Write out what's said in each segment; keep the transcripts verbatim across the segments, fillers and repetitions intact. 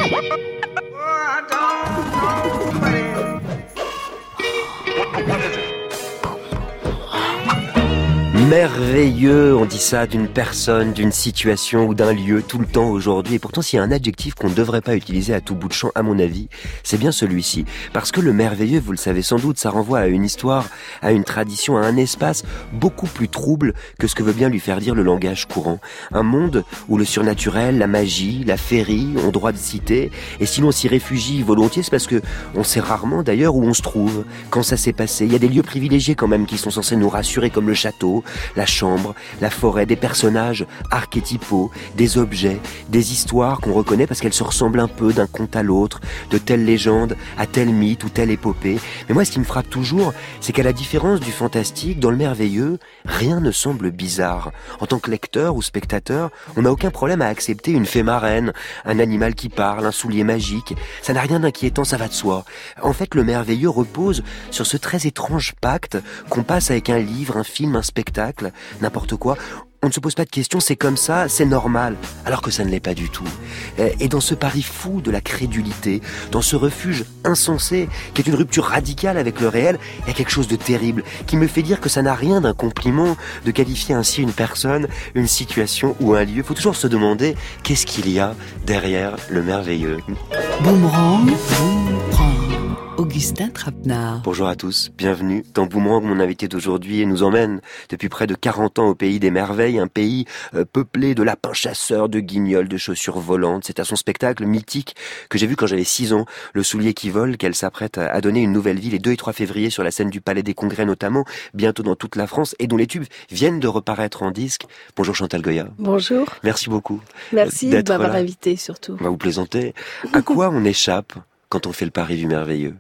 Merveilleux, on dit ça d'une personne, d'une situation ou d'un lieu tout le temps aujourd'hui. Et pourtant, s'il y a un adjectif qu'on ne devrait pas utiliser à tout bout de champ, à mon avis, c'est bien celui-ci. Parce que le merveilleux, vous le savez sans doute, ça renvoie à une histoire, à une tradition, à un espace beaucoup plus trouble que ce que veut bien lui faire dire le langage courant. Un monde où le surnaturel, la magie, la féerie ont droit de citer. Et sinon, on s'y réfugie volontiers, c'est parce que on sait rarement d'ailleurs où on se trouve, quand ça s'est passé. Il y a des lieux privilégiés quand même qui sont censés nous rassurer, comme le château, la chambre, la forêt, des personnages archétypaux, des objets, des histoires qu'on reconnaît parce qu'elles se ressemblent un peu d'un conte à l'autre, de telle légende à tel mythe ou telle épopée. Mais moi, ce qui me frappe toujours, c'est qu'à la différence du fantastique, dans le merveilleux, rien ne semble bizarre. En tant que lecteur ou spectateur, on n'a aucun problème à accepter une fée marraine, un animal qui parle, un soulier magique. Ça n'a rien d'inquiétant, ça va de soi. En fait, le merveilleux repose sur ce très étrange pacte qu'on passe avec un livre, un film, un spectacle, n'importe quoi. On ne se pose pas de questions, c'est comme ça, c'est normal, alors que ça ne l'est pas du tout. Et dans ce pari fou de la crédulité, dans ce refuge insensé, qui est une rupture radicale avec le réel, il y a quelque chose de terrible, qui me fait dire que ça n'a rien d'un compliment de qualifier ainsi une personne, une situation ou un lieu. Il faut toujours se demander qu'est-ce qu'il y a derrière le merveilleux. Boomerang, Boomerang. Augustin Trapenard. Bonjour à tous, bienvenue dans Boomerang. Mon invité d'aujourd'hui nous emmène depuis près de quarante ans au pays des merveilles, un pays euh, peuplé de lapins chasseurs, de guignols, de chaussures volantes. C'est à son spectacle mythique que j'ai vu quand j'avais six ans, Le soulier qui vole, qu'elle s'apprête à donner une nouvelle vie les deux et trois février sur la scène du Palais des Congrès notamment, bientôt dans toute la France, et dont les tubes viennent de reparaître en disque. Bonjour Chantal Goya. Bonjour. Merci beaucoup. Merci de m'avoir invité surtout. On va vous plaisanter. À quoi on échappe quand on fait le pari du merveilleux?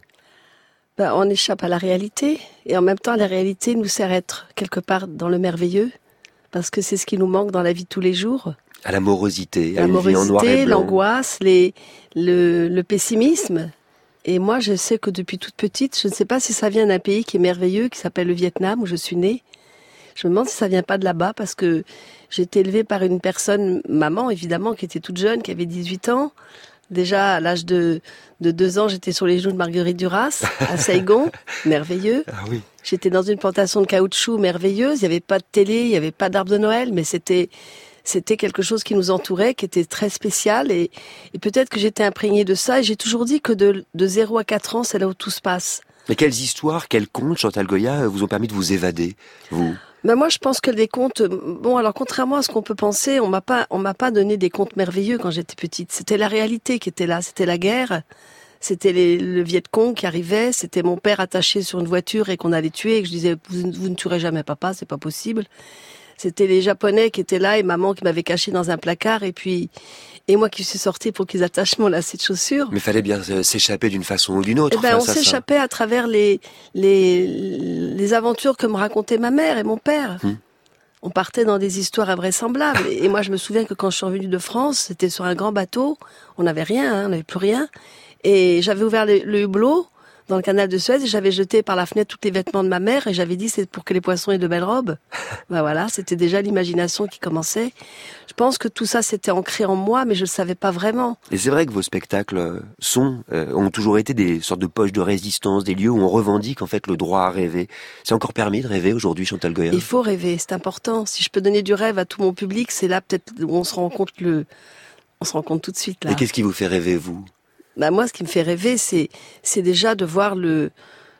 Ben, on échappe à la réalité, et en même temps la réalité nous sert à être quelque part dans le merveilleux, parce que c'est ce qui nous manque dans la vie de tous les jours. À la morosité, à une vie en noir et blanc. L'angoisse, les, le, le pessimisme. Et moi je sais que depuis toute petite, je ne sais pas si ça vient d'un pays qui est merveilleux, qui s'appelle le Vietnam, où je suis née. Je me demande si ça vient pas de là-bas, parce que j'ai été élevée par une personne, maman évidemment, qui était toute jeune, qui avait dix-huit ans. Déjà, à l'âge de, de deux ans, j'étais sur les genoux de Marguerite Duras, à Saigon, merveilleux. Ah oui. J'étais dans une plantation de caoutchouc merveilleuse. Il n'y avait pas de télé, il n'y avait pas d'arbre de Noël, mais c'était, c'était quelque chose qui nous entourait, qui était très spécial. Et, et peut-être que j'étais imprégnée de ça. Et j'ai toujours dit que de, de zéro à quatre ans, c'est là où tout se passe. Mais quelles histoires, quels contes, Chantal Goya, vous ont permis de vous évader, vous ? Ben moi, je pense que les contes, bon, alors contrairement à ce qu'on peut penser, on m'a pas, on m'a pas donné des contes merveilleux quand j'étais petite. C'était la réalité qui était là. C'était la guerre. C'était les, le Viet Cong qui arrivait. C'était mon père attaché sur une voiture et qu'on allait tuer et que je disais, vous, vous ne tuerez jamais papa, c'est pas possible. C'était les Japonais qui étaient là et maman qui m'avait caché dans un placard et puis, et moi qui suis sortie pour qu'ils attachent mon lacet de chaussures. Mais fallait bien s'échapper d'une façon ou d'une autre. Eh ben, on s'échappait à travers les, les, les aventures que me racontait ma mère et mon père. Hum. On partait dans des histoires invraisemblables. Et moi, je me souviens que quand je suis revenue de France, c'était sur un grand bateau. On n'avait rien, hein, on n'avait plus rien. Et j'avais ouvert le, le hublot dans le canal de Suez et j'avais jeté par la fenêtre tous les vêtements de ma mère et j'avais dit c'est pour que les poissons aient de belles robes. Ben voilà, c'était déjà l'imagination qui commençait. Je pense que tout ça s'était ancré en moi, mais je le savais pas vraiment. Et c'est vrai que vos spectacles sont, euh, ont toujours été des sortes de poches de résistance, des lieux où on revendique en fait le droit à rêver. C'est encore permis de rêver aujourd'hui, Chantal Goya? Il faut rêver, c'est important. Si je peux donner du rêve à tout mon public, c'est là peut-être où on se rend compte le, on se rend compte tout de suite là. Et qu'est-ce qui vous fait rêver, vous? Bah moi, ce qui me fait rêver, c'est c'est déjà de voir le,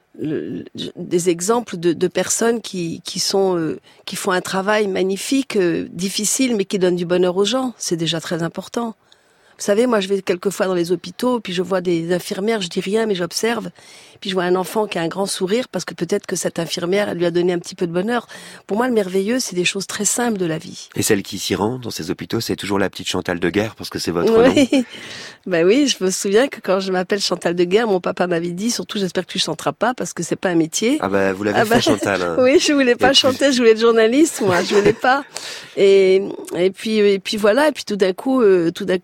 le des exemples de, de personnes qui qui sont euh, qui font un travail magnifique, euh, difficile, mais qui donnent du bonheur aux gens. C'est déjà très important. Vous savez, moi, je vais quelquefois dans les hôpitaux, puis je vois des infirmières, je dis rien, mais j'observe. Puis je vois un enfant qui a un grand sourire, parce que peut-être que cette infirmière, elle lui a donné un petit peu de bonheur. Pour moi, le merveilleux, c'est des choses très simples de la vie. Et celle qui s'y rend dans ces hôpitaux, c'est toujours la petite Chantal de Guerre, parce que c'est votre oui. nom. Ben oui, je me souviens que quand je m'appelle Chantal de Guerre, mon papa m'avait dit, surtout j'espère que tu chanteras pas, parce que c'est pas un métier. Ah ben, vous l'avez ah fait, bah, Chantal. Hein. Oui, je voulais pas et chanter, puis... je voulais être journaliste, moi, je voulais pas. Et, et puis, et puis voilà, et puis tout d'un coup, euh, tout d'un coup, j'ai changé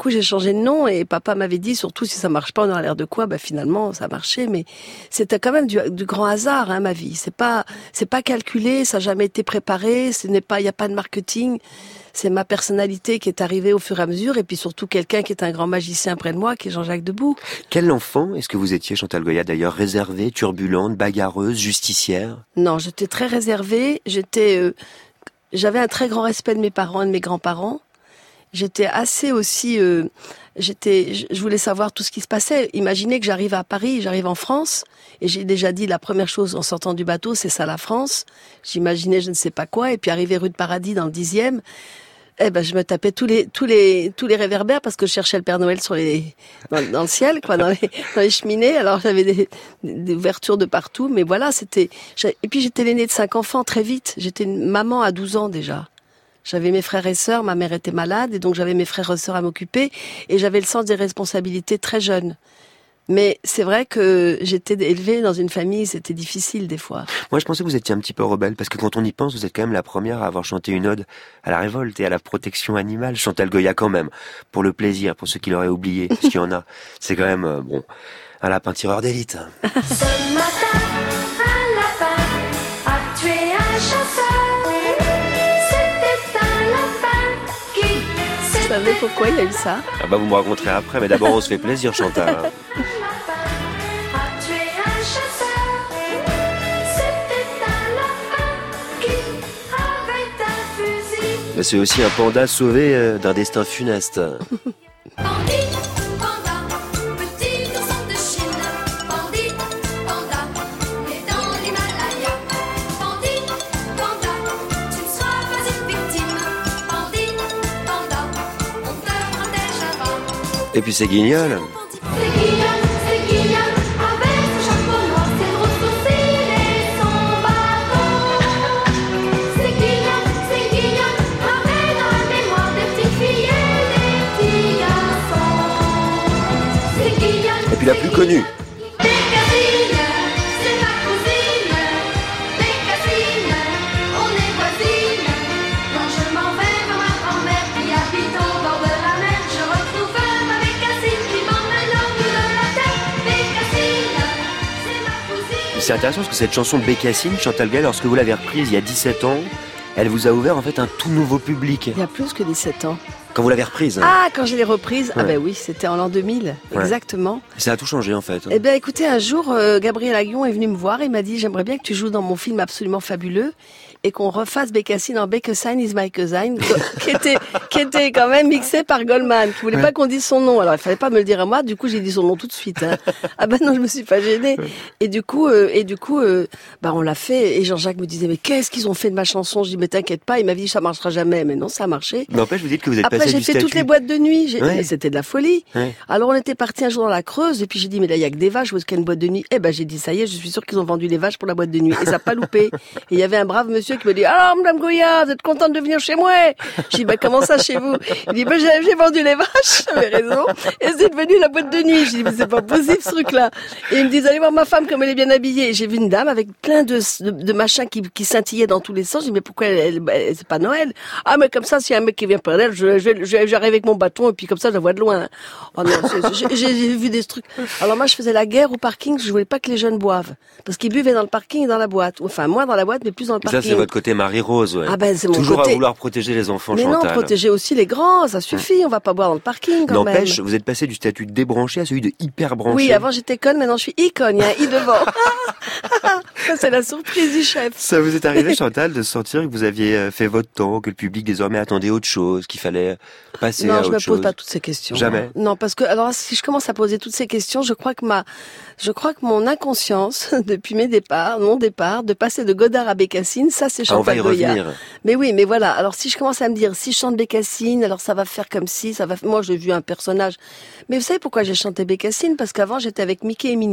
changé de nom et papa m'avait dit, surtout si ça marche pas, on aura l'air de quoi? Bah finalement, ça a marché, mais c'était quand même du, du grand hasard, hein, ma vie. C'est pas, c'est pas calculé, ça n'a jamais été préparé, ce n'est pas, il y a pas de marketing. C'est ma personnalité qui est arrivée au fur et à mesure, et puis surtout quelqu'un qui est un grand magicien près de moi, qui est Jean-Jacques Debout. Quel enfant est-ce que vous étiez, Chantal Goya, d'ailleurs, réservée, turbulente, bagarreuse, justicière? Non, j'étais très réservée, j'étais, euh, j'avais un très grand respect de mes parents et de mes grands-parents. J'étais assez aussi, euh, j'étais, je voulais savoir tout ce qui se passait. Imaginez que j'arrive à Paris, j'arrive en France, et j'ai déjà dit la première chose en sortant du bateau, c'est ça la France. J'imaginais je ne sais pas quoi, et puis arrivé rue de Paradis dans le dixième, eh ben je me tapais tous les tous les tous les réverbères parce que je cherchais le Père Noël sur les dans, dans le ciel, quoi, dans les dans les cheminées. Alors j'avais des, des ouvertures de partout, mais voilà, c'était. Et puis j'étais l'aînée de cinq enfants très vite. J'étais une maman à douze ans déjà. J'avais mes frères et sœurs, ma mère était malade, et donc j'avais mes frères et sœurs à m'occuper, et j'avais le sens des responsabilités très jeune. Mais c'est vrai que j'étais élevée dans une famille, c'était difficile des fois. Moi, je pensais que vous étiez un petit peu rebelle, parce que quand on y pense, vous êtes quand même la première à avoir chanté une ode à la révolte et à la protection animale. Chantal Goya quand même, pour le plaisir, pour ceux qui l'auraient oublié, parce qu'il y en a. C'est quand même, euh, bon, un lapin tireur d'élite. Ce matin, un lapin a tué un chasseur. C'était un lapin qui... Vous savez pourquoi il y a eu ça? Ah bah vous me raconterez après, mais d'abord on se fait plaisir, Chantal. Mais c'est aussi un panda sauvé euh, d'un destin funeste. Et puis c'est guignol. Et puis la plus connue. C'est intéressant parce que cette chanson de Bécassine, Chantal Goya, lorsque vous l'avez reprise il y a dix-sept ans, elle vous a ouvert en fait un tout nouveau public. Il y a plus que dix-sept ans. Quand vous l'avez reprise. Ah, quand je l'ai reprise, ouais. Ah ben oui, c'était en l'an deux mille, ouais. Exactement. Ça a tout changé en fait. Eh bien écoutez, un jour, euh, Gabriel Aguillon est venu me voir et m'a dit « J'aimerais bien que tu joues dans mon film absolument fabuleux » et qu'on refasse Bécassine en Bécassine is my cousin, qui était, qui était quand même mixé par Goldman, qui voulait ouais. pas qu'on dise son nom. Alors il fallait pas me le dire à moi, du coup j'ai dit son nom tout de suite. Hein. Ah ben non, je me suis pas gênée. Ouais. Et du coup, euh, et du coup, euh, bah on l'a fait. Et Jean-Jacques me disait mais qu'est-ce qu'ils ont fait de ma chanson? Je dis mais t'inquiète pas. Il m'avait dit ça marchera jamais. Mais non, ça a marché. Mais en fait, je vous dis que vous êtes Après, passé j'ai du fait statut... toutes les boîtes de nuit. J'ai... Ouais. C'était de la folie. Ouais. Alors on était parti un jour dans la Creuse et puis j'ai dit mais là il y a que des vaches. Où est-ce qu'il y a une boîte de nuit? Eh ben j'ai dit ça y est, je suis sûre qu'ils ont vendu les vaches pour la boîte de nuit. Et ça n'a pas loupé. Et il y avait un brave monsieur qui me dit alors Madame Goya, vous êtes contente de venir chez moi? J'ai dit bah comment ça chez vous? Il dit bah j'ai, j'ai vendu les vaches. J'avais raison. Et c'est devenu la boîte de nuit. J'ai dit mais c'est pas possible ce truc-là. Et ils me disent allez voir ma femme comme elle est bien habillée. Et j'ai vu une dame avec plein de de, de machins qui, qui scintillaient dans tous les sens. J'ai dit mais pourquoi elle, elle, elle, c'est pas Noël? Ah mais comme ça s'il y a un mec qui vient par elle, je, je, je, j'arrive avec mon bâton et puis comme ça je la vois de loin. Oh non, j'ai, j'ai, j'ai vu des trucs. Alors moi je faisais la guerre au parking. Je voulais pas que les jeunes boivent parce qu'ils buvaient dans le parking et dans la boîte. Enfin moi dans la boîte mais plus dans le parking. Ça c'est votre côté Marie-Rose. Ouais. Ah ben c'est mon Toujours côté. À vouloir protéger les enfants, mais Chantal. Mais non, protéger aussi les grands, ça suffit. On va pas boire dans le parking quand même. N'empêche, vous êtes passé du statut de débranché à celui de hyper branché. Oui, avant j'étais conne, maintenant je suis icône. Il y a un i devant. Ça c'est la surprise du chef. Ça vous est arrivé, Chantal, de sentir que vous aviez fait votre temps, que le public désormais attendait autre chose, qu'il fallait passer non, à autre chose? Non, je me pose pas toutes ces questions. Jamais. Non, parce que alors si je commence à poser toutes ces questions, je crois que ma, je crois que mon inconscience depuis mes départs, mon départ, de passer de Godard à Bécassine, ça c'est Chantal ah, on va y Goya. revenir. Mais oui, mais voilà. Alors si je commence à me dire, si je chante Bécassine, alors ça va faire comme si, ça va. Moi, j'ai vu un personnage. Mais vous savez pourquoi j'ai chanté Bécassine? Parce qu'avant, j'étais avec Mickey et Minnie.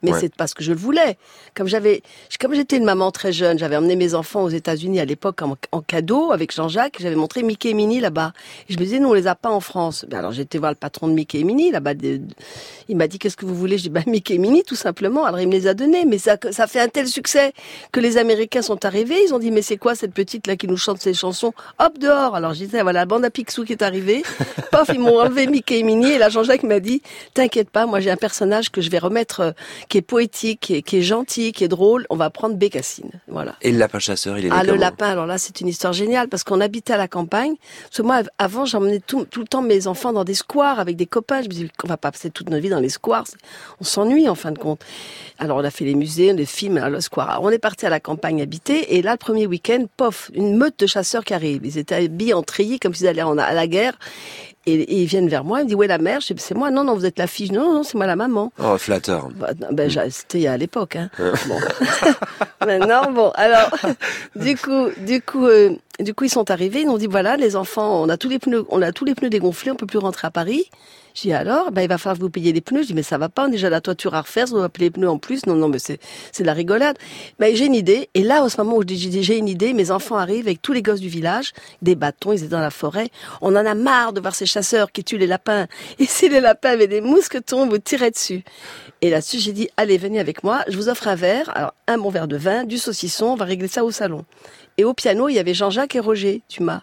Mais Ouais. c'est parce que je le voulais. Comme j'avais, comme j'étais une maman très jeune, j'avais emmené mes enfants aux États-Unis à l'époque en, en cadeau avec Jean-Jacques. J'avais montré Mickey et Minnie là-bas. Et je me disais, nous, on les a pas en France. Ben alors, j'ai été voir le patron de Mickey et Minnie là-bas. De- de- Il m'a dit, qu'est-ce que vous voulez? Je dis, bah, Mickey et Minnie, tout simplement. Alors, il me les a donnés. Mais ça, ça fait un tel succès que les Américains sont arrivés. Ils ont dit, mais c'est quoi cette petite là qui nous chante ces chansons? Hop, dehors. Alors, je disais, voilà, la bande à Picsou qui est arrivée. Pof, ils m'ont enlevé Mickey et Minnie. Et là, Jean-Jacques m'a dit, t'inquiète pas, moi, j'ai un personnage que je vais remettre, euh, qui est poétique, qui est, qui est gentil, qui est drôle. On va prendre Bécassine. Voilà. Et le lapin chasseur, il est né Ah, le comment? lapin, alors là, c'est une histoire géniale, parce qu'on habitait à la campagne. Parce que moi, avant, j'emmenais tout, tout le temps mes enfants dans des squares avec des copains. Je me disais, on va pas passer toute notre vie dans les squares. C'est- On s'ennuie, en fin de compte. Alors, on a fait les musées, les films, alors, le square. Alors, on est parti à la campagne habiter, et là, le premier week-end, pof, une meute de chasseurs qui arrivent. Ils étaient habillés en treillis, comme s'ils allaient en- à la guerre. Et, et ils viennent vers moi, ils me disent, où est la mère? Je dis, c'est moi. Non, non, vous êtes la fille. Non, non, c'est moi la maman. Oh, flatteur. Bah, non, ben, j'ai- c'était à l'époque, hein. Bon. Maintenant, bon, alors, du coup, du coup, euh, du coup, ils sont arrivés, ils nous ont dit, voilà, les enfants, on a tous les pneus, on a tous les pneus dégonflés, on peut plus rentrer à Paris. J'ai dit, alors, ben, il va falloir que vous payiez les pneus. Je dis, mais ça va pas, on a déjà la toiture à refaire, on doit appeler les pneus en plus. Non, non, mais c'est, c'est de la rigolade. Mais j'ai une idée. Et là, au ce moment où je dis, j'ai une idée, mes enfants arrivent avec tous les gosses du village, des bâtons, ils étaient dans la forêt. On en a marre de voir ces chasseurs qui tuent les lapins. Et si les lapins avaient des mousquetons, vous tirez dessus. Et là-dessus, j'ai dit, allez, venez avec moi, je vous offre un verre, alors un bon verre de vin, du saucisson, on va régler ça au salon. Et au piano, il y avait Jean-Jacques et Roger Dumas.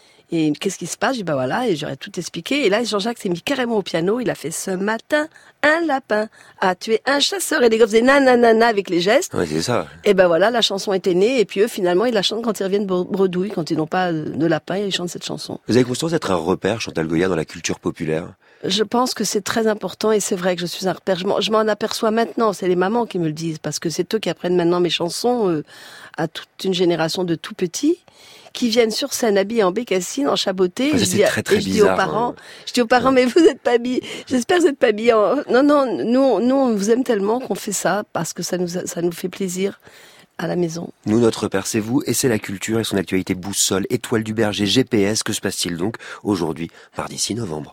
Et qu'est-ce qui se passe? Je dis, bah voilà, et j'aurais tout expliqué. Et là, Jean-Jacques s'est mis carrément au piano, il a fait, ce matin, un lapin a tué un chasseur. Et les gars faisaient nananana avec les gestes. Ouais, c'est ça. Et ben voilà, la chanson était née. Et puis eux, finalement, ils la chantent quand ils reviennent de Bredouille, quand ils n'ont pas de lapin, ils chantent cette chanson. Vous avez conscience d'être un repère, Chantal Goya, dans la culture populaire? Je pense que c'est très important et c'est vrai que je suis un repère. Je m'en, je m'en aperçois maintenant, c'est les mamans qui me le disent, parce que c'est eux qui apprennent maintenant mes chansons euh, à toute une génération de tout petits qui viennent sur scène habillés en bécassine, en chaboté. Ah, ça, et je c'est dis, très, très et je dis bizarre, aux parents, hein. je dis aux parents, mais vous êtes pas habillés. J'espère que vous êtes pas habillés en... Non, non, nous, nous, on vous aime tellement qu'on fait ça parce que ça nous, ça nous fait plaisir à la maison. Nous, notre repère, c'est vous, et c'est la culture et son actualité boussole, étoile du berger, G P S. Que se passe-t-il donc aujourd'hui, mardi six novembre?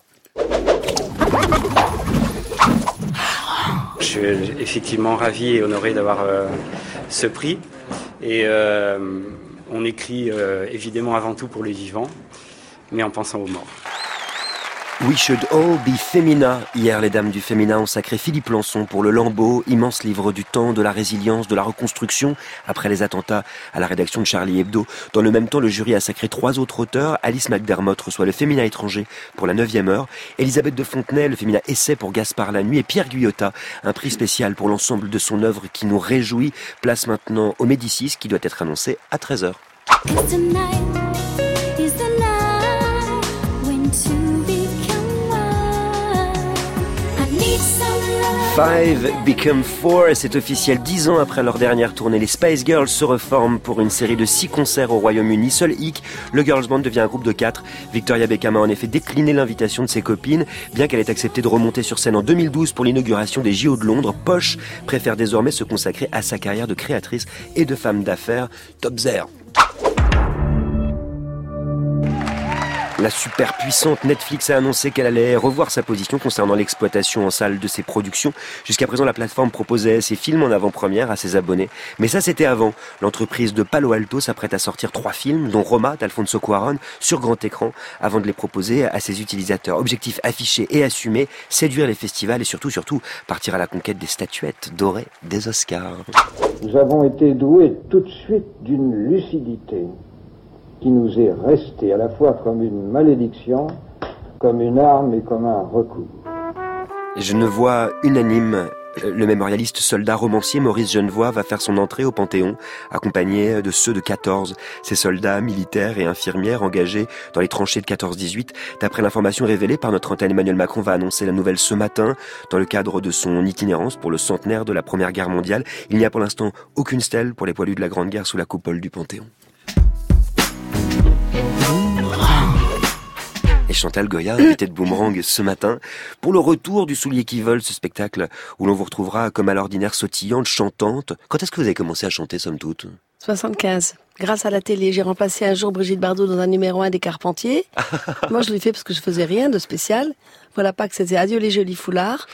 Je suis effectivement ravi et honoré d'avoir euh, ce prix. Et euh, on écrit euh, évidemment avant tout pour les vivants, mais en pensant aux morts. We should all be Femina. Hier, les dames du féminin ont sacré Philippe Lançon pour le Lambeau, immense livre du temps, de la résilience, de la reconstruction après les attentats à la rédaction de Charlie Hebdo. Dans le même temps, le jury a sacré trois autres auteurs. Alice McDermott reçoit le Féminin étranger pour la neuvième heure. Elisabeth de Fontenay, le Féminin essai pour Gaspard Lanoui. Et Pierre Guyotat, un prix spécial pour l'ensemble de son œuvre qui nous réjouit. Place maintenant au Médicis qui doit être annoncé à treize heures. Five Become Four, et c'est officiel. Dix ans après leur dernière tournée, les Spice Girls se reforment pour une série de six concerts au Royaume-Uni. Seul hic, le Girls Band devient un groupe de quatre. Victoria Beckham a en effet décliné l'invitation de ses copines, bien qu'elle ait accepté de remonter sur scène en deux mille douze pour l'inauguration des J O de Londres. Posh préfère désormais se consacrer à sa carrière de créatrice et de femme d'affaires. Top zéro. La superpuissante Netflix a annoncé qu'elle allait revoir sa position concernant l'exploitation en salle de ses productions. Jusqu'à présent, la plateforme proposait ses films en avant-première à ses abonnés. Mais ça, c'était avant. L'entreprise de Palo Alto s'apprête à sortir trois films, dont Roma d'Alfonso Cuarón, sur grand écran, avant de les proposer à ses utilisateurs. Objectif affiché et assumé, séduire les festivals et surtout, surtout, partir à la conquête des statuettes dorées des Oscars. Nous avons été doués tout de suite d'une lucidité qui nous est restée à la fois comme une malédiction, comme une arme et comme un recours. Genevois unanime. Le mémorialiste soldat romancier Maurice Genevois va faire son entrée au Panthéon, accompagné de ceux de quatorze, ces soldats militaires et infirmières engagés dans les tranchées de quatorze dix-huit. D'après l'information révélée par notre antenne, Emmanuel Macron va annoncer la nouvelle ce matin, dans le cadre de son itinérance pour le centenaire de la Première Guerre mondiale. Il n'y a pour l'instant aucune stèle pour les poilus de la Grande Guerre sous la coupole du Panthéon. Et Chantal Goya, invitée de Boomerang ce matin, pour le retour du Soulier qui vole, ce spectacle où l'on vous retrouvera comme à l'ordinaire sautillante, chantante. Quand est-ce que vous avez commencé à chanter, somme toute? soixante-quinze. Grâce à la télé, j'ai remplacé un jour Brigitte Bardot dans un numéro un des Carpentiers. Moi, je l'ai fait parce que je faisais rien de spécial. Voilà pas que c'était Adieu les jolis foulards.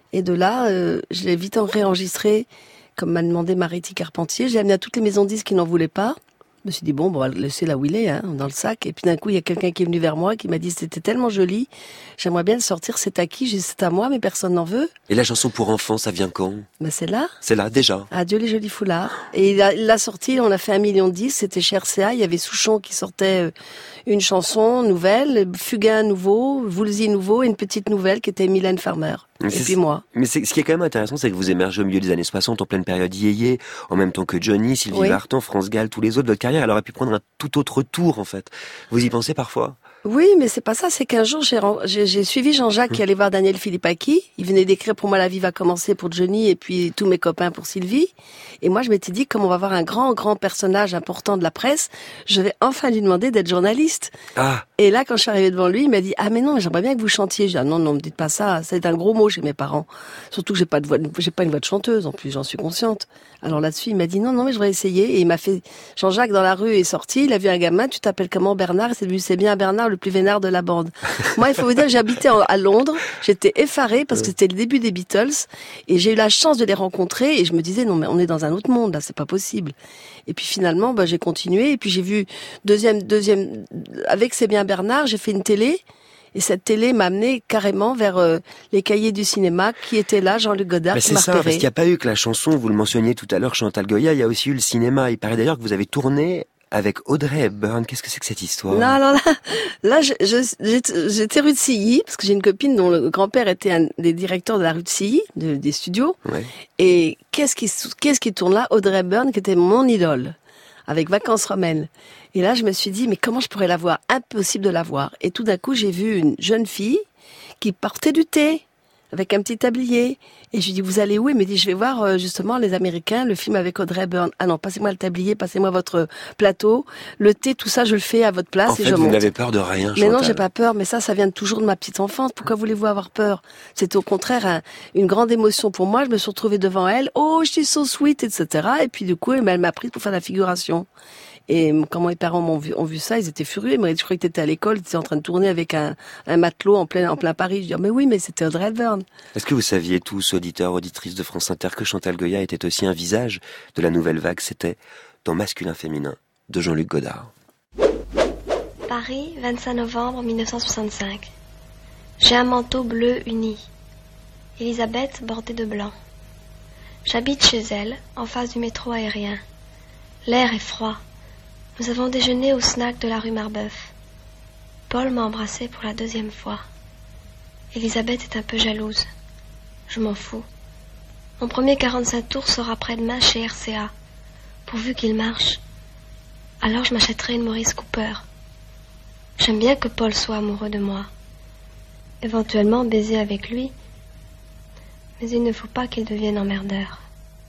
Et de là, euh, je l'ai vite réenregistré, comme m'a demandé Mariti Carpentier. Je l'ai amené à toutes les maisons de disques qui n'en voulaient pas. Je me suis dit, bon, bon, on va le laisser là où il est, hein, dans le sac. Et puis d'un coup, il y a quelqu'un qui est venu vers moi, qui m'a dit, c'était tellement joli, j'aimerais bien le sortir, c'est à qui? J'ai dit, c'est à moi, mais personne n'en veut. Et la chanson pour enfants, ça vient quand? Ben, c'est là. C'est là, déjà. Adieu les jolis foulards. Et il, a, il l'a sorti, on a fait un million de dix, c'était chez R C A, il y avait Souchon qui sortait une chanson nouvelle, Fugain nouveau, Woolsey nouveau, et une petite nouvelle qui était Mylène Farmer. Mais et c'est- puis moi. Mais c'est, ce qui est quand même intéressant, c'est que vous émergez au milieu des années soixante, en pleine période yéyé, en même temps que Johnny, Sylvie Oui. Vartan, France Gall, tous les autres. Votre carrière, elle aurait pu prendre un tout autre tour, en fait. Vous y pensez parfois? Oui, mais c'est pas ça, c'est qu'un jour, j'ai, ren- j'ai, j'ai suivi Jean-Jacques qui allait voir Daniel Philippaki. Il venait d'écrire Pour moi la vie va commencer pour Johnny et puis tous mes copains pour Sylvie. Et moi, je m'étais dit, comme on va avoir un grand, grand personnage important de la presse, je vais enfin lui demander d'être journaliste. Ah, Et là, quand je suis arrivée devant lui, il m'a dit, ah, mais non, mais j'aimerais bien que vous chantiez. J'ai dit, ah, non, non, me dites pas ça. C'est un gros mot chez mes parents. Surtout que j'ai pas de voix, j'ai pas une voix de chanteuse, en plus, j'en suis consciente. Alors là-dessus, il m'a dit, non, non, mais je voudrais essayer. Et il m'a fait, Jean-Jacques dans la rue est sorti, il a vu un gamin, tu t'appelles comment Bernard? Et c'est devenu, c'est bien Bernard, le plus vénère de la bande. Moi, il faut vous dire que j'habitais en- à Londres. J'étais effarée parce que c'était le début des Beatles. Et j'ai eu la chance de les rencontrer. Et je me disais, non, mais on est dans un autre monde, là, c'est pas possible. Et puis finalement, bah, j'ai continué. Et puis j'ai vu, deuxième, deuxième, avec C'est bien Bernard, j'ai fait une télé. Et cette télé m'a amené carrément vers euh, les cahiers du cinéma qui étaient là, Jean-Luc Godard mais qui c'est m'a ça, parce repéré. qu'il n'y a pas eu que la chanson, vous le mentionniez tout à l'heure, Chantal Goya, il y a aussi eu le cinéma. Il paraît d'ailleurs que vous avez tourné avec Audrey Hepburn. Qu'est-ce que c'est que cette histoire? Non, alors là, là, je, je, j'étais j'étais rue de Silly, parce que j'ai une copine dont le grand-père était un des directeurs de la rue de Silly, de- des studios. Ouais. Et qu'est-ce qui, qu'est-ce qui tourne là? Audrey Hepburn, qui était mon idole, avec Vacances romaines. Et là, je me suis dit, mais comment je pourrais la voir? Impossible de la voir. Et tout d'un coup, j'ai vu une jeune fille qui portait du thé, avec un petit tablier. Et je lui dis, vous allez où? Il me dit, je vais voir euh, justement les Américains, le film avec Audrey Hepburn. Ah non, passez-moi le tablier, passez-moi votre plateau. Le thé, tout ça, je le fais à votre place En et fait, je vous monte. n'avez peur de rien, Mais Chantal. non, j'ai pas peur, mais ça, ça vient toujours de ma petite enfance. Pourquoi voulez-vous avoir peur? C'était au contraire un- une grande émotion pour moi. Je me suis retrouvée devant elle. Oh, je suis so sweet, et cetera. Et puis du coup, elle m'a prise pour faire la figuration. Et quand mes parents m'ont vu, ont vu ça, ils étaient furieux. Ils m'ont dit, je croyais que t'étais à l'école, tu étais en train de tourner avec un, un matelot en plein, en plein Paris. Je dis, mais oui, mais c'était Audrey Hepburn. Est-ce que vous saviez tous, auditeurs, auditrices de France Inter, que Chantal Goya était aussi un visage de la nouvelle vague? C'était dans Masculin Féminin de Jean-Luc Godard. Paris, vingt-cinq novembre mille neuf cent soixante-cinq. J'ai un manteau bleu uni. Elisabeth bordée de blanc. J'habite chez elle, en face du métro aérien. L'air est froid. Nous avons déjeuné au snack de la rue Marbeuf. Paul m'a embrassée pour la deuxième fois. Elisabeth est un peu jalouse. Je m'en fous. Mon premier quarante-cinq tours sera après-demain chez R C A. Pourvu qu'il marche. Alors je m'achèterai une Maurice Cooper. J'aime bien que Paul soit amoureux de moi. Éventuellement baiser avec lui. Mais il ne faut pas qu'il devienne emmerdeur.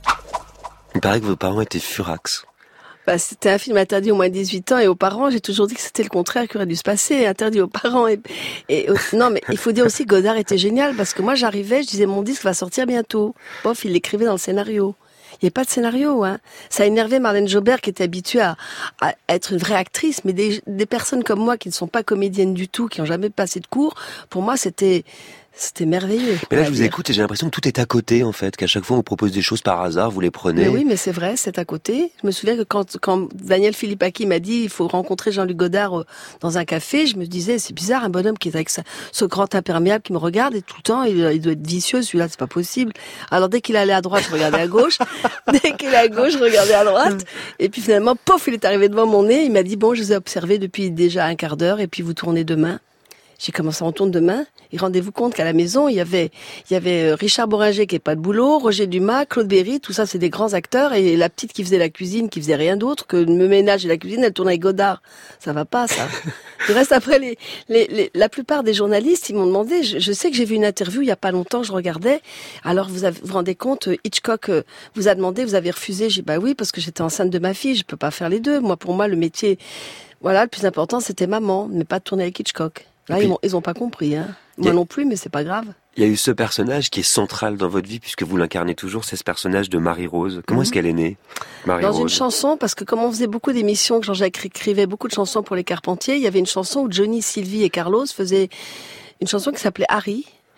Il paraît que vos parents étaient furax. Bah, c'était un film interdit aux moins de dix-huit ans et aux parents, j'ai toujours dit que c'était le contraire qui aurait dû se passer, interdit aux parents. Et, et non, mais il faut dire aussi que Godard était génial parce que moi j'arrivais, je disais mon disque va sortir bientôt. Bof, il l'écrivait dans le scénario. Il n'y avait pas de scénario, hein. Ça a énervé Marlène Jobert qui était habituée à, à être une vraie actrice, mais des, des personnes comme moi qui ne sont pas comédiennes du tout, qui n'ont jamais passé de cours, pour moi c'était c'était merveilleux. Mais là, on je va vous dire. écoute et j'ai l'impression que tout est à côté, en fait, qu'à chaque fois on vous propose des choses par hasard, vous les prenez. Mais oui, mais c'est vrai, c'est à côté. Je me souviens que quand, quand Daniel Philippaki m'a dit il faut rencontrer Jean-Luc Godard euh, dans un café, je me disais c'est bizarre, un bonhomme qui est avec ça, ce grand imperméable qui me regarde et tout le temps, il, il doit être vicieux celui-là, c'est pas possible. Alors dès qu'il allait à droite, je regardais à gauche. Dès qu'il est à gauche, je regardais à droite. Et puis finalement, pof, il est arrivé devant mon nez, il m'a dit bon, je vous ai observé depuis déjà un quart d'heure et puis vous tournez demain. J'ai commencé, on tourne demain. Et rendez-vous compte qu'à la maison, il y avait, il y avait Richard Boringer qui est pas de boulot, Roger Dumas, Claude Berry, tout ça, c'est des grands acteurs. Et la petite qui faisait la cuisine, qui faisait rien d'autre que me ménage et la cuisine, elle tournait avec Godard. Ça va pas, ça. Du reste, après, les, les, les, la plupart des journalistes, ils m'ont demandé, je, je sais que j'ai vu une interview il y a pas longtemps, je regardais. Alors, vous avez, vous rendez compte, Hitchcock vous a demandé, vous avez refusé. J'ai dit, bah oui, parce que j'étais enceinte de ma fille, je peux pas faire les deux. Moi, pour moi, le métier, voilà, le plus important, c'était maman, mais pas de tourner avec Hitchcock. Là, puis, ils, ont, ils ont pas compris, hein. Moi a... non plus, mais c'est pas grave. Il y a eu ce personnage qui est central dans votre vie, puisque vous l'incarnez toujours, c'est ce personnage de Marie-Rose. Comment mmh. est-ce qu'elle est née, Marie-Rose? Dans une chanson, parce que comme on faisait beaucoup d'émissions, que Jean-Jacques écrivait beaucoup de chansons pour les Carpentiers, il y avait une chanson où Johnny, Sylvie et Carlos faisaient une chanson qui s'appelait Harry,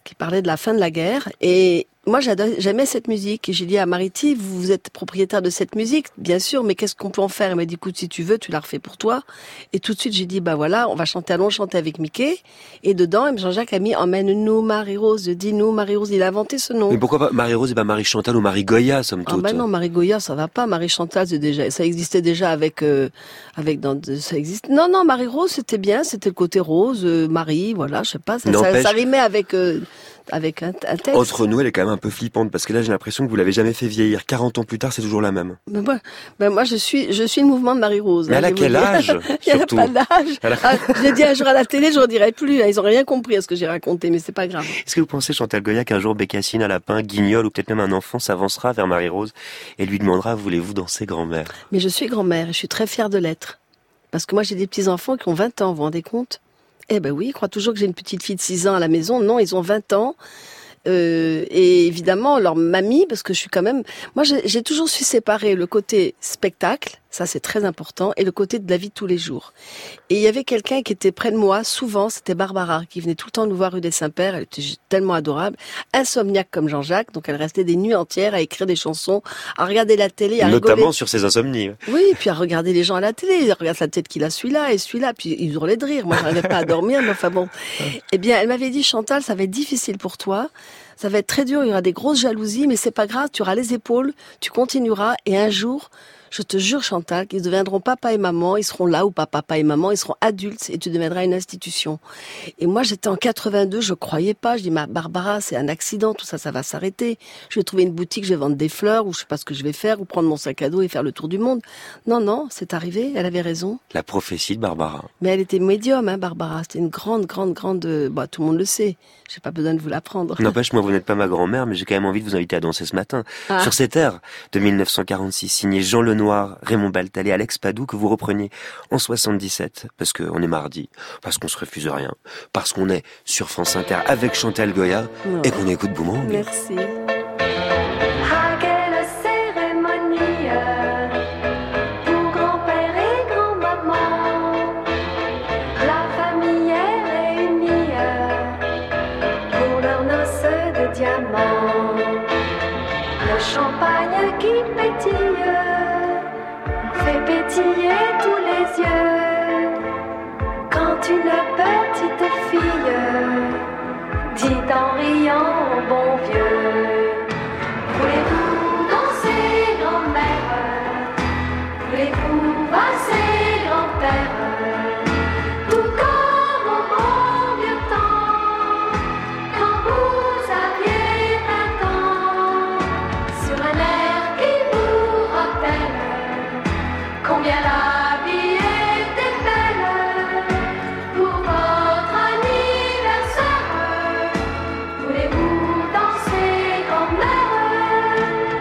qui parlait de la fin de la guerre. Et moi, j'aimais cette musique. Et j'ai dit à Mariti, vous êtes propriétaire de cette musique, bien sûr, mais qu'est-ce qu'on peut en faire? Elle m'a dit, écoute, si tu veux, tu la refais pour toi. Et tout de suite, j'ai dit, bah voilà, on va chanter, allons chanter avec Mickey. Et dedans, Jean-Jacques a mis, emmène-nous Marie-Rose, dis-nous Marie-Rose. Il a inventé ce nom. Mais pourquoi pas Marie-Rose et pas Marie-Chantal ou Marie-Goya, somme toute? Ah ben non, Marie-Goya, ça va pas. Marie-Chantal, c'est déjà, ça existait déjà avec, euh, avec dans, ça existe. Non, non, Marie-Rose, c'était bien, c'était le côté rose, euh, Marie, voilà, je sais pas, ça, ça, ça rimait avec, euh, avec un, un texte. Entre nous, elle est quand même un peu flippante, parce que là, j'ai l'impression que vous l'avez jamais fait vieillir. quarante ans plus tard, c'est toujours la même. Ben moi, ben moi je suis, je suis le mouvement de Marie-Rose. Mais hein, elle a quel âge? Il n'y a pas d'âge. A... Ah, j'ai dit un jour à la télé, je ne redirai plus. Ils ont rien compris à ce que j'ai raconté, mais c'est pas grave. Est-ce que vous pensez, Chantal Goya, qu'un jour Bécassine, un lapin, Guignol ou peut-être même un enfant s'avancera vers Marie-Rose et lui demandera, voulez-vous danser grand-mère? Mais je suis grand-mère et je suis très fière de l'être. Parce que moi, j'ai des petits-enfants qui ont vingt ans, vous vous rendez compte? Eh ben oui, ils croient toujours que j'ai une petite fille de six ans à la maison. Non, ils ont vingt ans. Euh, et évidemment, leur mamie, parce que je suis quand même... Moi, j'ai, j'ai toujours su séparer le côté spectacle, ça c'est très important, et le côté de la vie de tous les jours. Et il y avait quelqu'un qui était près de moi, souvent, c'était Barbara, qui venait tout le temps nous voir rue des Saints-Pères, elle était tellement adorable, insomniaque comme Jean-Jacques, donc elle restait des nuits entières à écrire des chansons, à regarder la télé, à Notamment rigoler. sur ses insomnies. Oui, puis à regarder les gens à la télé, regarde la tête qu'il a celui-là et celui-là, puis ils hurlaient de rire, moi j'arrivais pas à dormir, mais enfin bon. Eh bien, elle m'avait dit, Chantal, ça va être difficile pour toi, ça va être très dur, il y aura des grosses jalousies, mais c'est pas grave, tu auras les épaules, tu continueras, et un jour, je te jure, Chantal, qu'ils deviendront papa et maman, ils seront là ou pas papa et maman, ils seront adultes et tu deviendras une institution. Et moi, j'étais en quatre-vingt-deux, je croyais pas, je dis, ma Barbara, c'est un accident, tout ça, ça va s'arrêter. Je vais trouver une boutique, je vais vendre des fleurs, ou je sais pas ce que je vais faire, ou prendre mon sac à dos et faire le tour du monde. Non, non, c'est arrivé, elle avait raison. La prophétie de Barbara. Mais elle était médium, hein, Barbara. C'était une grande, grande, grande, bah, tout le monde le sait. J'ai pas besoin de vous l'apprendre. N'empêche, moi, vous n'êtes pas ma grand-mère, mais j'ai quand même envie de vous inviter à danser ce matin. Ah. Sur cet air de mille neuf cent quarante-six, signé Jean Lenoir, Raymond Baltal et Alex Padou, que vous repreniez en soixante-dix-sept, parce qu'on est mardi, parce qu'on se refuse rien, parce qu'on est sur France Inter avec Chantal Goya, oh. et qu'on écoute Boomerang. Merci. Ah, quelle cérémonie pour grand-père et grand-maman. La famille est réunie pour leur noce de diamants. Le champagne qui pétille fait pétiller tous les yeux. Quand une petite fille dit en riant au bon vieux: voulez-vous danser, grand-mère? Voulez-vous passer, grand-père? Tout comme au bon vieux temps, quand vous aviez vingt ans, sur un air qui vous rappelle combien la vie était belle. Pour votre anniversaire, voulez-vous danser, grand-mère?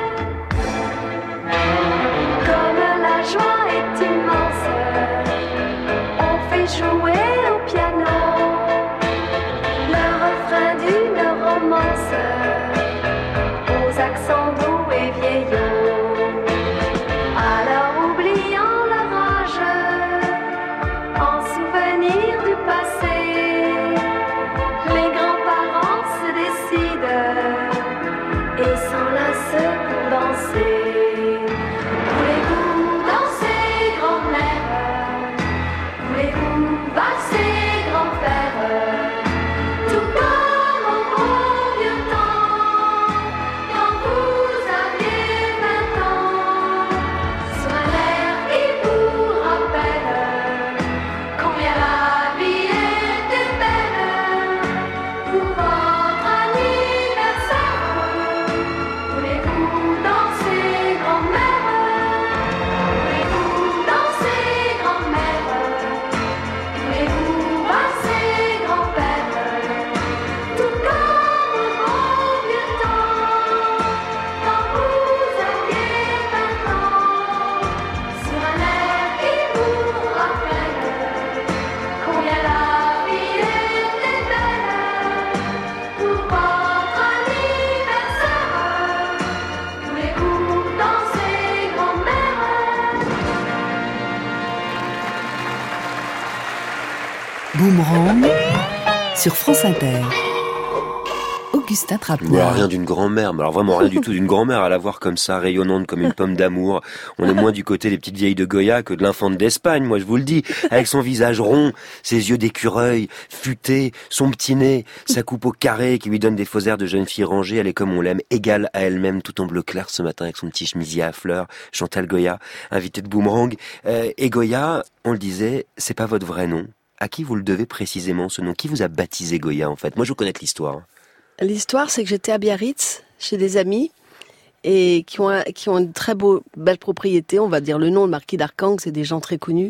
Comme la joie est immense, on fait jouer au piano le refrain d'une romance aux accents doux et vieillots. Alors oubliant la rage, en souvenir du passé, les grands-parents se décident et s'enlacent pour danser. Voulez-vous danser, grand-mère? Voulez-vous passer, grand-père? Tout comme au bon vieux temps, quand vous aviez vingt ans, sur un air qui vous rappelle combien la vie était belle. Pour votre anniversaire, voulez-vous danser, grand-mère? Voulez-vous danser, grand-mère? Voulez-vous passer, grand-père? Tout comme au bon vieux temps, quand vous aviez vingt ans, sur un air qui vous rappelle combien la vie était belle. Pour votre anniversaire, voulez-vous danser, grand-mère? Boomerang sur France Inter. Augustin Ou Trapenard. alors rien d'une grand-mère, mais alors vraiment rien du tout d'une grand-mère, à la voir comme ça, rayonnante comme une pomme d'amour. On est moins du côté des petites vieilles de Goya que de l'infante d'Espagne, moi je vous le dis. Avec son visage rond, ses yeux d'écureuil, futés, son petit nez, sa coupe au carré qui lui donne des faux airs de jeune fille rangée, elle est comme on l'aime, égale à elle-même, tout en bleu clair ce matin avec son petit chemisier à fleurs. Chantal Goya, invitée de Boomerang. Euh, et Goya, on le disait, c'est pas votre vrai nom. À qui vous le devez précisément, ce nom? Qui vous a baptisé Goya en fait? Moi je veux connaître l'histoire. L'histoire, c'est que j'étais à Biarritz, chez des amis, et qui ont, qui ont une très beau, belle propriété, on va dire le nom, le marquis d'Arcangue, c'est des gens très connus.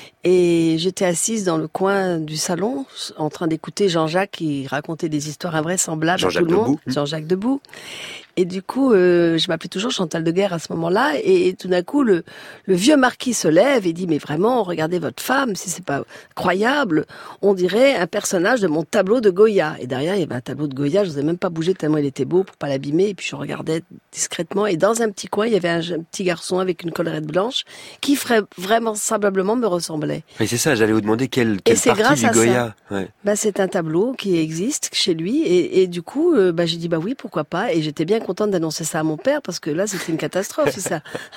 Et j'étais assise dans le coin du salon, en train d'écouter Jean-Jacques qui racontait des histoires invraisemblables à Jean-Jacques tout le monde. Debout. Jean-Jacques Debout. Et du coup, euh, je m'appelais toujours Chantal de Guerre à ce moment-là. Et, et tout d'un coup, le, le vieux marquis se lève et dit, mais vraiment, regardez votre femme, si c'est pas croyable, on dirait un personnage de mon tableau de Goya. Et derrière, il y avait un tableau de Goya, je n'osais même pas bouger tellement il était beau pour pas l'abîmer. Et puis je regardais discrètement. Et dans un petit coin, il y avait un, un petit garçon avec une collerette blanche qui ferait vraiment semblablement me ressemblait. Mais c'est ça, j'allais vous demander quelle, quelle c'est partie grâce du à Goya. Ouais. Bah, c'est un tableau qui existe chez lui et, et du coup euh, bah, j'ai dit bah oui pourquoi pas et j'étais bien contente d'annoncer ça à mon père parce que là c'était une catastrophe ça.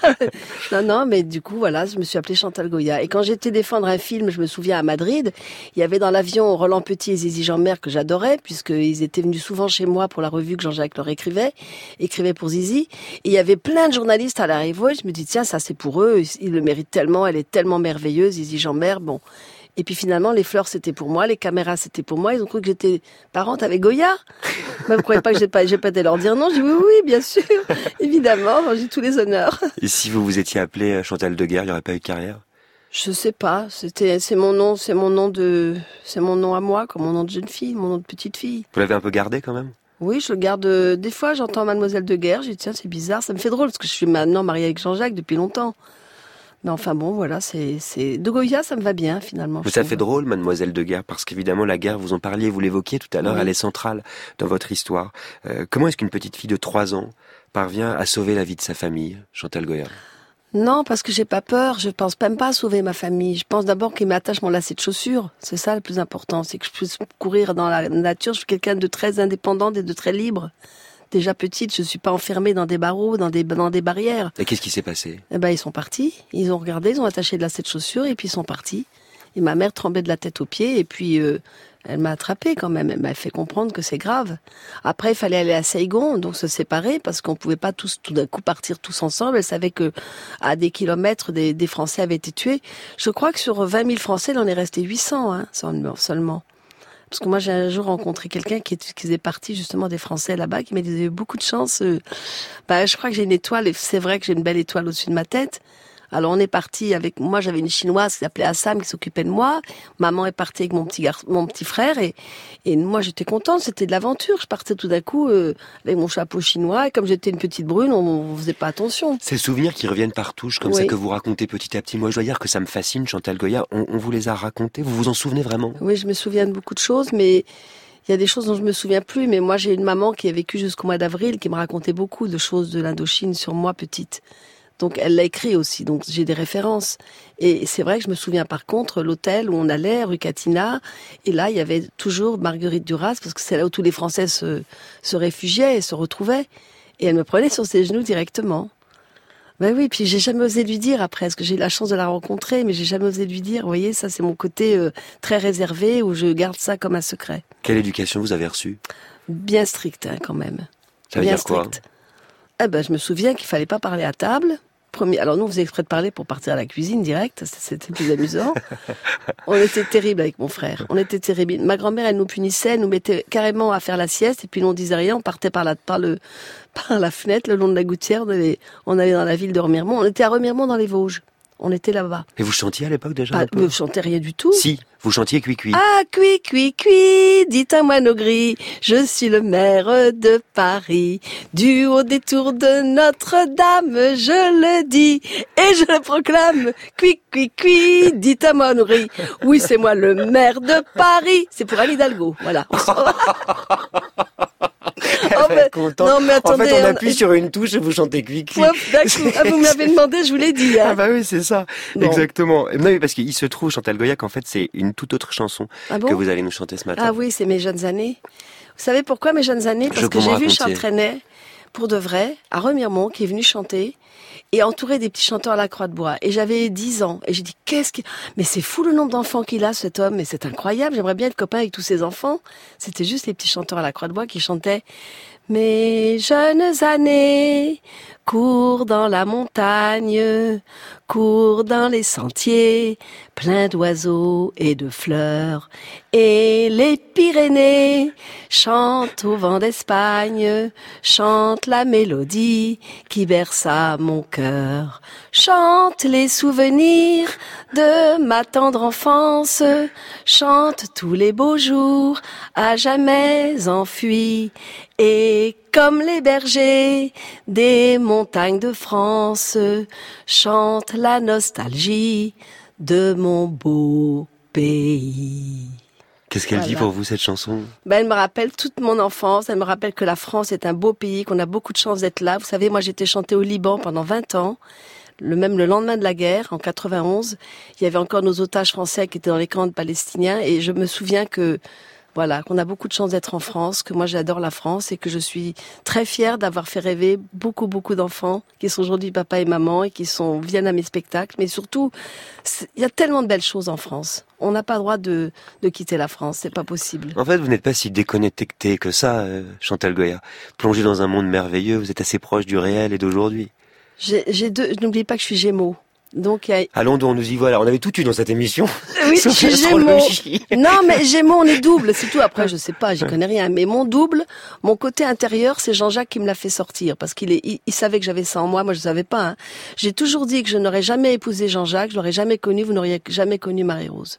non non mais du coup voilà je me suis appelée Chantal Goya et quand j'étais défendre un film je me souviens à Madrid il y avait dans l'avion Roland Petit et Zizi Jeanmaire que j'adorais puisqu'ils étaient venus souvent chez moi pour la revue que Jean-Jacques leur écrivait écrivait pour Zizi et il y avait plein de journalistes à l'arrivée et je me dis tiens ça c'est pour eux ils le méritent tellement elle est tellement merveilleuse Zizi Jeanmaire bon. Et puis finalement, les fleurs, c'était pour moi, les caméras, c'était pour moi. Ils ont cru que j'étais parente avec Goya. Bah, vous croyez pas que j'ai pas, j'ai pas été leur dire non? J'ai dit oui, oui, bien sûr, évidemment, j'ai tous les honneurs. Et si vous vous étiez appelée Chantal de Guerre, il n'y aurait pas eu de carrière? Je sais pas. C'était, c'est mon nom, c'est mon nom de, c'est mon nom à moi, comme mon nom de jeune fille, mon nom de petite fille. Vous l'avez un peu gardé quand même? Oui, je le garde. euh, Des fois, j'entends Mademoiselle de Guerre. Je dis tiens, c'est bizarre. Ça me fait drôle parce que je suis maintenant mariée avec Jean-Jacques depuis longtemps. Mais enfin bon, voilà, c'est, c'est... De Goya, ça me va bien, finalement. Mais ça fait drôle, Mademoiselle de Guerre, parce qu'évidemment, la guerre, vous en parliez, vous l'évoquiez tout à l'heure, Oui. elle est centrale dans votre histoire. Euh, comment est-ce qu'une petite fille de trois ans parvient à sauver la vie de sa famille, Chantal Goya? Non, parce que j'ai pas peur. Je pense même pas à sauver ma famille. Je pense d'abord qu'il m'attache mon lacet de chaussures. C'est ça le plus important. C'est que je puisse courir dans la nature. Je suis quelqu'un de très indépendant et de très libre. Déjà petite, je suis pas enfermée dans des barreaux, dans des, dans des barrières. Et qu'est-ce qui s'est passé? Eh ben, ils sont partis. Ils ont regardé, ils ont attaché de lacets de chaussures et puis ils sont partis. Et ma mère tremblait de la tête aux pieds et puis euh, elle m'a attrapée quand même. Elle m'a fait comprendre que c'est grave. Après, il fallait aller à Saigon, donc se séparer parce qu'on pouvait pas tous tout d'un coup partir tous ensemble. Elle savait que à des kilomètres, des, des Français avaient été tués. Je crois que sur vingt mille Français, il en est resté huit cents hein, seulement. Parce que moi, j'ai un jour rencontré quelqu'un qui, qui faisait partie justement des Français là-bas, qui m'a dit, vous avez eu beaucoup de chance. Euh, bah, je crois que j'ai une étoile, et c'est vrai que j'ai une belle étoile au-dessus de ma tête. Alors on est parti avec moi, j'avais une chinoise qui s'appelait Assam qui s'occupait de moi. Maman est partie avec mon petit garçon, mon petit frère et et moi j'étais contente, c'était de l'aventure. Je partais tout d'un coup euh, avec mon chapeau chinois et comme j'étais une petite brune, on, on faisait pas attention. Ces souvenirs qui reviennent par touche comme Oui. ça que vous racontez petit à petit. Moi je dois dire que ça me fascine, Chantal Goya. On, on vous les a racontés, vous vous en souvenez vraiment? Oui, je me souviens de beaucoup de choses, mais il y a des choses dont je me souviens plus. Mais moi j'ai une maman qui a vécu jusqu'au mois d'avril, qui me racontait beaucoup de choses de l'Indochine sur moi petite. Donc elle l'a écrit aussi, donc j'ai des références. Et c'est vrai que je me souviens par contre l'hôtel où on allait, rue Catina, et là il y avait toujours Marguerite Duras, parce que c'est là où tous les Français se, se réfugiaient et se retrouvaient. Et elle me prenait sur ses genoux directement. Ben oui, puis j'ai jamais osé lui dire après, parce que j'ai eu la chance de la rencontrer, mais j'ai jamais osé lui dire. Vous voyez, ça c'est mon côté euh, très réservé, où je garde ça comme un secret. Quelle éducation vous avez reçue? Bien stricte hein, quand même. Ça veut Bien dire quoi? stricte. Eh ben, je me souviens qu'il fallait pas parler à table. Premier, alors nous, on faisait exprès de parler pour partir à la cuisine direct. C'était plus amusant. On était terribles avec mon frère. On était terribles. Ma grand-mère, elle nous punissait, elle nous mettait carrément à faire la sieste, et puis nous, on disait rien. On partait par la, par le, par la fenêtre, le long de la gouttière. On allait, on allait dans la ville de Remiremont. On était à Remiremont dans les Vosges. On était là-bas. Et vous chantiez à l'époque déjà? Pas, un peu mais je chantais rien du tout. Si, vous chantiez Cui-Cui. Ah, cui, cui, cui, dites à moineau gris, je suis le maire de Paris. Du haut des tours de Notre-Dame, je le dis et je le proclame. Cui, cui, cui, dites à moineau gris, oui, c'est moi le maire de Paris. C'est pour Anne Hidalgo, voilà. Oh, va mais- être contente. non, mais attendez, en fait, on on- appuie sur une touche et vous chantez Quick. Ouais, d'accord. Ah, vous m'avez demandé, je vous l'ai dit. Hein. Ah bah oui, c'est ça, Bon. exactement. Non, mais parce qu'il se trouve, Chantal Goya, qu'en fait, c'est une toute autre chanson Ah bon que vous allez nous chanter ce matin. Ah oui, c'est mes jeunes années. Vous savez pourquoi mes jeunes années? Parce Je que peux me j'ai vu raconter. Charles Trenet, pour de vrai, à Remiremont, qui est venu chanter, et entouré des petits chanteurs à la Croix de Bois. Et j'avais dix ans. Et j'ai dit, qu'est-ce qu'il... Mais c'est fou le nombre d'enfants qu'il a, cet homme. Mais c'est incroyable. J'aimerais bien être copain avec tous ses enfants. C'était juste les petits chanteurs à la Croix de Bois qui chantaient « Mes jeunes années courent dans la montagne, courent dans les sentiers, pleins d'oiseaux et de fleurs. Et les Pyrénées chantent au vent d'Espagne, chantent la mélodie qui berça mon cœur. Chante les souvenirs de ma tendre enfance, chante tous les beaux jours à jamais enfuis. Et comme les bergers des montagnes de France, chante la nostalgie de mon beau pays. » Qu'est-ce qu'elle dit Voilà. pour vous, cette chanson? Ben, elle me rappelle toute mon enfance, elle me rappelle que la France est un beau pays, qu'on a beaucoup de chance d'être là. Vous savez, moi j'étais chantée au Liban pendant vingt ans, le même le lendemain de la guerre, en quatre-vingt-onze. Il y avait encore nos otages français qui étaient dans les camps de Palestiniens, et je me souviens que voilà, qu'on a beaucoup de chance d'être en France, que moi j'adore la France et que je suis très fière d'avoir fait rêver beaucoup, beaucoup d'enfants qui sont aujourd'hui papa et maman et qui sont, viennent à mes spectacles. Mais surtout, c'est- il y a tellement de belles choses en France. On n'a pas le droit de, de quitter la France, c'est pas possible. En fait, vous n'êtes pas si déconnecté que ça, euh, Chantal Goya. Plongé dans un monde merveilleux, vous êtes assez proche du réel et d'aujourd'hui. J'ai, j'ai deux, n'oubliez pas que je suis Gémeaux. Donc, il y a, Allons donc, nous y voilà. On avait tout eu dans cette émission. oui, je Sauf suis l'astrologie. Gémeaux. Non, mais Gémeaux, on est double, c'est tout. Après, je sais pas, j'y connais rien. Mais mon double, mon côté intérieur, c'est Jean-Jacques qui me l'a fait sortir. Parce qu'il est, il, il savait que j'avais ça en moi. Moi, je savais pas, hein. J'ai toujours dit que je n'aurais jamais épousé Jean-Jacques, je l'aurais jamais connu, vous n'auriez jamais connu Marie-Rose.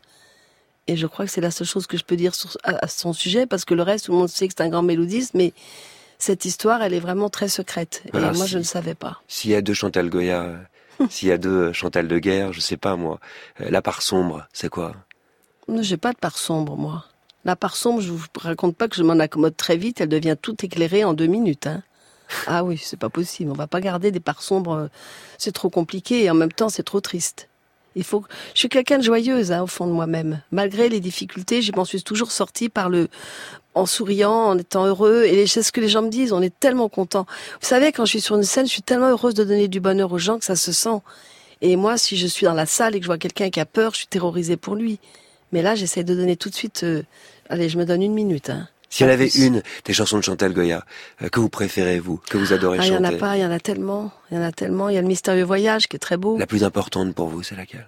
Et je crois que c'est la seule chose que je peux dire sur, à, à son sujet, parce que le reste, tout le monde sait que c'est un grand mélodiste, mais cette histoire, elle est vraiment très secrète. Voilà, et moi, si- je ne savais pas. S'il y a deux Chantal Goya, euh, s'il y a deux euh, Chantal de guerre, je sais pas moi. Euh, la part sombre, c'est quoi? Non, j'ai pas de part sombre, moi. La part sombre, je vous raconte pas que je m'en accommode très vite, elle devient toute éclairée en deux minutes, hein. Ah oui, c'est pas possible. On va pas garder des parts sombres. euh, C'est trop compliqué et en même temps, c'est trop triste. Il faut. que- Je suis quelqu'un de joyeuse, hein, au fond de moi-même. Malgré les difficultés, je m'en suis toujours sortie par le, en souriant, en étant heureux. Et c'est ce que les gens me disent. On est tellement contents. Vous savez, quand je suis sur une scène, je suis tellement heureuse de donner du bonheur aux gens que ça se sent. Et moi, si je suis dans la salle et que je vois quelqu'un qui a peur, je suis terrorisée pour lui. Mais là, j'essaie de donner tout de suite. euh, Allez, je me donne une minute, hein. S'il y en En avait plus. une des chansons de Chantal Goya euh, que vous préférez, vous, que vous adorez Ah, il y en a chanter, pas, il y en a tellement. Il y en a tellement. Il y a le mystérieux voyage qui est très beau. la plus importante pour vous, c'est laquelle?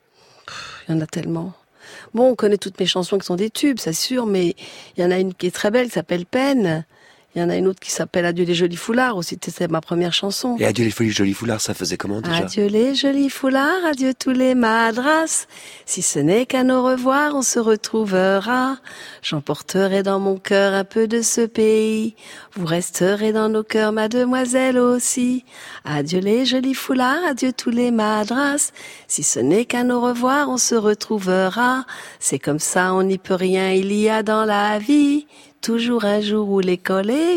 Il y en a tellement. Bon, on connaît toutes mes chansons qui sont des tubes, c'est sûr, mais il y en a une qui est très belle, qui s'appelle Peine. Il y en a une autre qui s'appelle Adieu les jolis foulards, aussi, c'était ma première chanson. Et Adieu les folies jolis foulards, ça faisait comment déjà? Adieu les jolis foulards, adieu tous les madras. Si ce n'est qu'à nos revoir, on se retrouvera. J'emporterai dans mon cœur un peu de ce pays. Vous resterez dans nos cœurs, ma demoiselle aussi. Adieu les jolis foulards, adieu tous les madras. Si ce n'est qu'à nos revoir, on se retrouvera. C'est comme ça, on n'y peut rien, il y a dans la vie toujours un jour où l'école est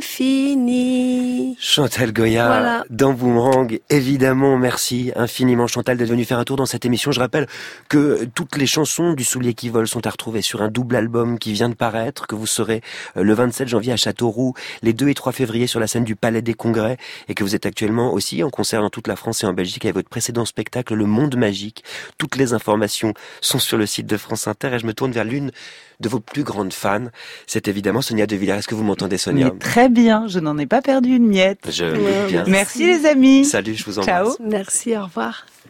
finie. Chantal Goya, Voilà. dans Boomerang, évidemment, merci infiniment Chantal d'être venue faire un tour dans cette émission. Je rappelle que toutes les chansons du Soulier qui vole sont à retrouver sur un double album qui vient de paraître, que vous serez euh, le vingt-sept janvier à Châteauroux, les deux et trois février sur la scène du Palais des Congrès, et que vous êtes actuellement aussi en concert dans toute la France et en Belgique avec votre précédent spectacle, Le Monde Magique. Toutes les informations sont sur le site de France Inter et je me tourne vers l'une de vos plus grandes fans. C'est évidemment Sonia De Villers. Est-ce que vous m'entendez, Sonia? Mais très bien, je n'en ai pas perdu une miette. Je me Ouais, doute bien. Merci les amis. Salut, je vous embrasse. Ciao. Merci, au revoir.